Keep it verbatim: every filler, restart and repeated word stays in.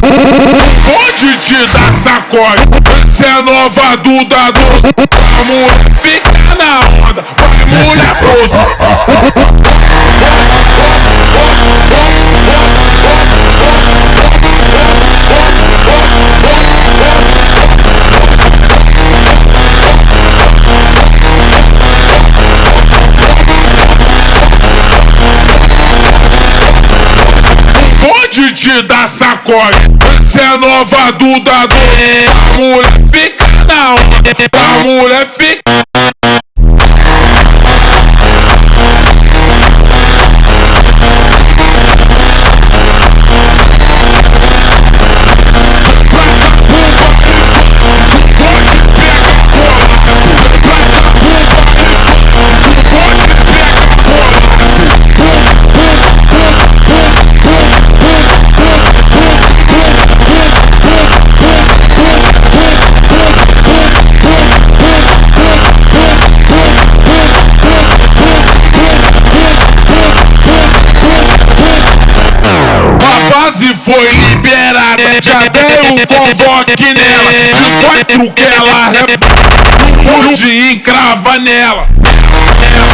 Pode te dar sacode. Cê é nova do dado. A mulher fica na onda. Vai mulher pros. Pode te dar sacode. Cê é nova do dado. A mulher fica na onda. A mulher fica. Se foi liberada, já dei o convoque nela. De quatro que ela rebola, de encrava nela.